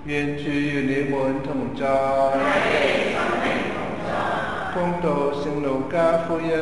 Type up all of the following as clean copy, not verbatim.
願主與你們同在。恭讀聖路加福音。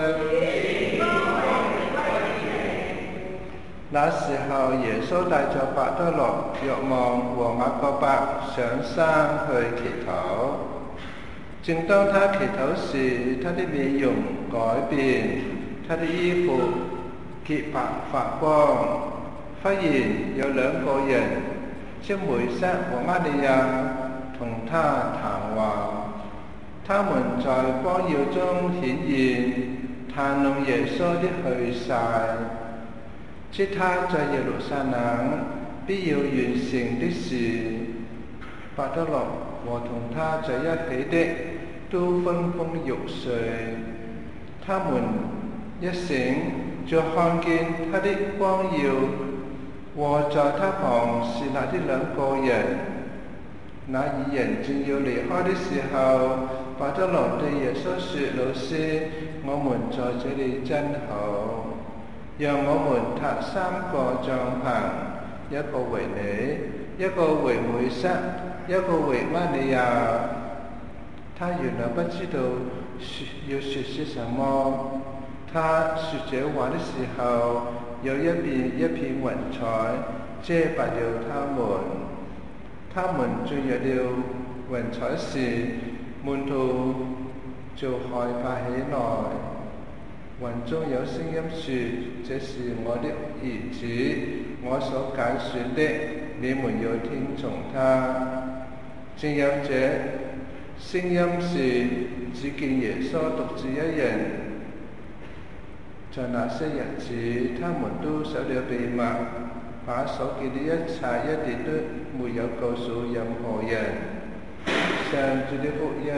那時候，耶穌帶着伯多祿、若望和雅各伯上山去祈禱。正當他祈禱時，他的面容改變，他的衣服潔白發光。忽然有兩個人，即梅瑟和厄利亞，同他談話。他們在光耀中顯現，談論耶穌的去世，即他在耶路撒冷必要完成的事。伯多祿和同他在一起的都昏昏欲睡。他們一醒，就看見他的光耀和在他旁侍立的兩個人。那二人正要離開的時候，伯多祿對耶穌說：老師，我們在這裏真好，讓我們搭3個帳篷，一個為你，一個為梅瑟，一個為厄利亞。他原來不知道要說些什麼。他說這話的時候，有一片雲彩遮蔽了他們。他們進入了雲彩時，門徒就害怕起來。雲中有聲音說：這是我的兒子，我所揀選的，你們要聽從他。正有這聲音時，只見耶穌獨自一人。在那些日子，他們都守了秘密，把所見的一切一點都沒有告訴任何人。上主的福音。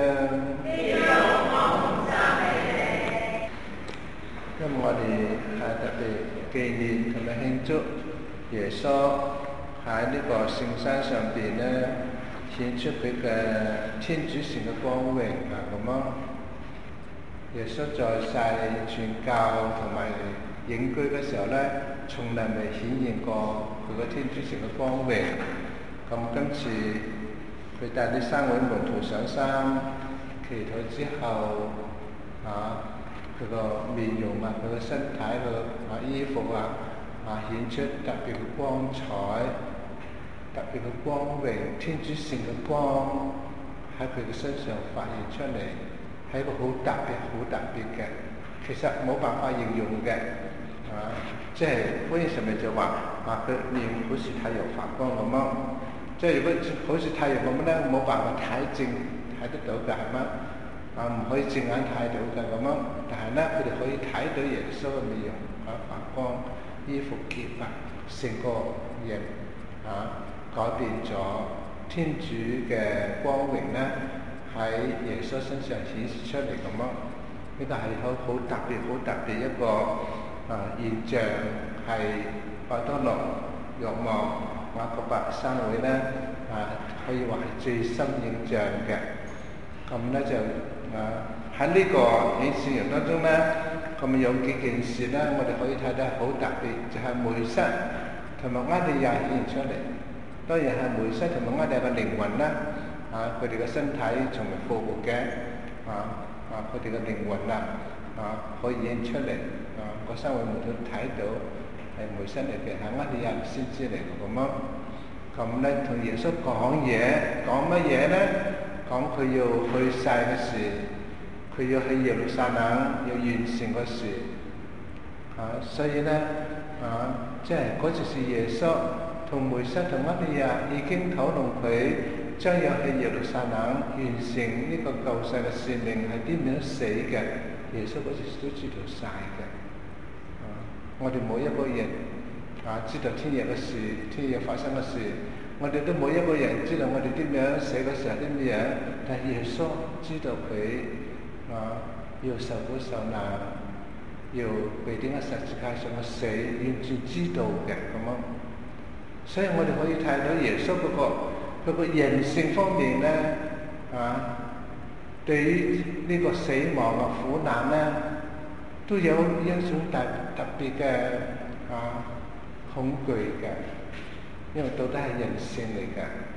因為我哋係特別紀念同埋慶祝耶穌喺呢個聖山上邊咧顯出佢嘅天主性嘅光榮啊咁樣。耶穌在世傳教同埋隱居嘅時候咧，從來未顯現過佢嘅天主性嘅光榮。咁今次佢帶啲3位門徒上山祈禱之後，佢個面容啊，佢個身體個衣服顯出特別嘅光彩，特別嘅光榮，天主性嘅光喺佢嘅身上發現出嚟，係一個好特別嘅，其實冇辦法形容嘅。即係福音上面就話佢面好似太陽發光咁樣。即係如果好似太陽咁咧，冇辦法睇得到嘅，係咪？唔可以正眼睇到嘅咁樣。但係咧，佢哋可以睇到耶穌嘅面容發光，衣服潔白，成個人改變咗，天主嘅光榮咧喺耶穌身上顯示出嚟咁樣。呢個係好特別一個現象，係伯多祿、若望、雅各伯3位咧可以話係最深印象嘅。咁咧就喺呢個顯示人當中咧，咁有幾件事咧，我哋可以睇得好特別，就係梅瑟同埋厄利亞顯現出嚟。當然係梅瑟同埋厄利亞嘅靈魂啦，佢哋嘅身體從未復活嘅，佢哋嘅靈魂可以顯出嚟。嗰3位門徒睇到係梅瑟嚟嘅，係厄利亞先知嚟嘅咁樣。咁咧同耶穌講乜嘢咧？講佢要去世嘅事，佢要去耶路撒冷要完成個事。所以咧即係嗰陣時耶穌同梅瑟同厄利亞已經討論佢將要去耶路撒冷完成呢個救世嘅使命係點樣死嘅。耶穌嗰時都知道晒嘅。我哋每一個人知道聽日嘅事，聽日發生嘅事，我哋都每一個人知道我哋點樣死嘅時候點樣，但係耶穌知道佢要受苦受難，要被釘喺十字架上嘅死，完全知道嘅咁樣。所以我哋可以睇到耶穌嗰個人性方面咧對於呢個死亡苦難咧，都有一種特別嘅恐懼嘅，因為到底係人性嚟嘅。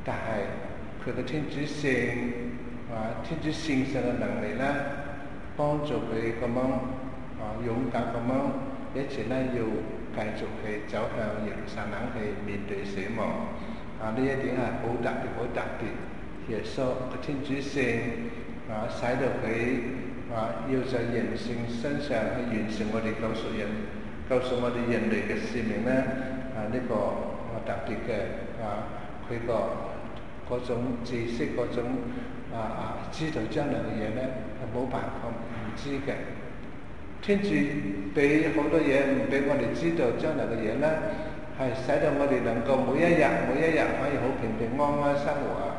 但係佢嘅天主性天主聖上嘅能力咧，幫助佢咁樣勇敢咁樣一直咧要繼續去走向耶路撒冷去面對死亡。呢一點係好特別，好特別。耶穌嘅天主性使到佢要在人性身上去完成我哋救贖我哋人類嘅使命咧。呢個特別嘅佢嗰種知識，嗰種知道將來嘅嘢咧，係冇辦法唔知嘅。天主俾好多嘢唔俾我哋知道將來嘅嘢咧，係使到我哋能夠每一日可以好平平安安生活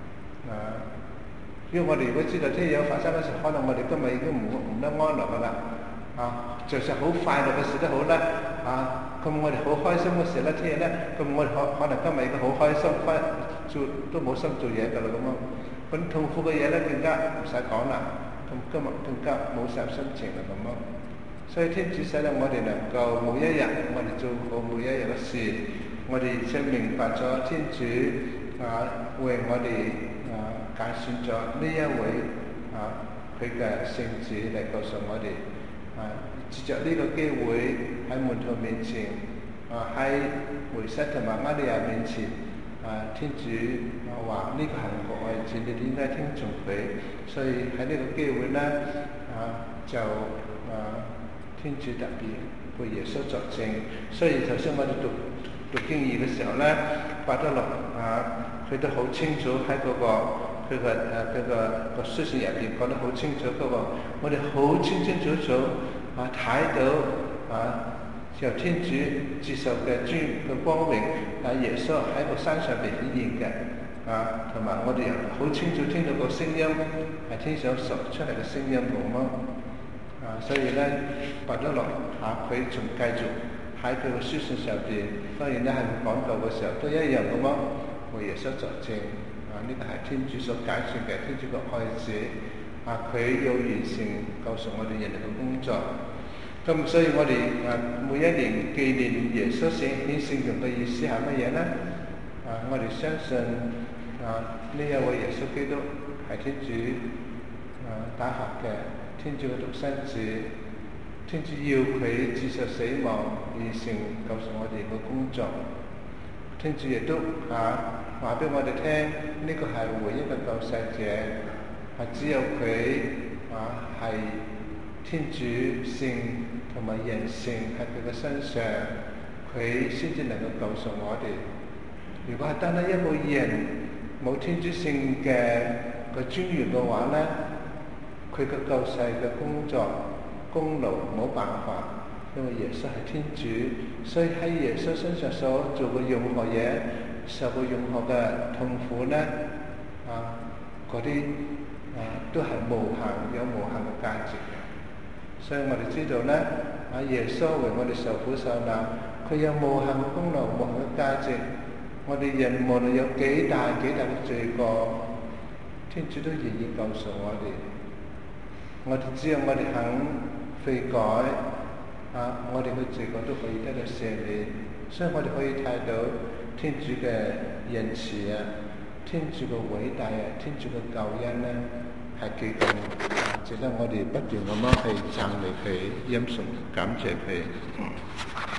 因為我哋如果知道聽日有發生嘅事，可能我哋今日已經唔得安樂噶啦就算好快樂嘅事都好啦咁我哋好開心嘅時咧，聽日咧，咁我哋可能今日已經好開心，都冇心做嘢噶啦咁樣。咁痛苦嘅嘢咧，更加唔使講啦。咁今日更加冇晒心情啦咁樣。所以天主使到我哋能夠每一日，我哋做好每一日嘅事，我哋而且明白咗天主為我哋揀選咗呢一位佢嘅聖子嚟告訴我哋藉着呢個機會喺門徒面前喺梅瑟同埋厄利亞面前天主話呢個係我愛子，你哋應該聽從佢。所以喺呢個機會咧就天主特別為耶穌作證。所以頭先我哋讀經義嘅時候咧，伯多祿佢都好清楚喺嗰佢個書信入邊講得好清楚，我哋好清清楚楚睇到由天主接受嘅光榮耶穌喺個山上邊顯現嘅同埋我哋又好清楚聽到個聲音係天上所出嚟嘅聲音咁所以咧伯多祿佢仲繼續喺佢個書信上邊，當然咧係講道嘅時候都一樣咁為耶穌作證呢個係天主所揀選嘅天主嘅愛子佢要完成救贖我哋人類嘅工作。咁所以我哋每一年紀念耶穌顯聖容嘅意思係乜嘢呢？我哋相信呢一位耶穌基督係天主打發嘅天主嘅獨生子，天主要佢接受死亡，完成救贖我哋嘅工作。天主亦都話俾我哋聽，呢個係唯一嘅救世者，只有佢係天主性同埋人性喺佢嘅身上，佢先至能夠救贖我哋。如果係單單一個人冇天主性嘅個尊嚴嘅話咧，佢嘅救世嘅工作功勞冇辦法，因為耶穌係天主，所以喺耶穌身上所做嘅任何嘢，受過任何嘅痛苦咧嗰啲都係有無限嘅價值嘅。所以我哋知道咧耶穌為我哋受苦受難，佢有無限嘅功勞，無限嘅價值。我哋人無論有幾大嘅罪過，天主都願意救贖我哋。我哋只要我哋肯悔改我哋嘅罪過都可以得到赦免。所以我哋可以睇到天主嘅仁慈天主嘅偉大天主嘅救恩咧係幾咁值得我哋不斷咁樣去讚美佢、欽崇、感謝佢。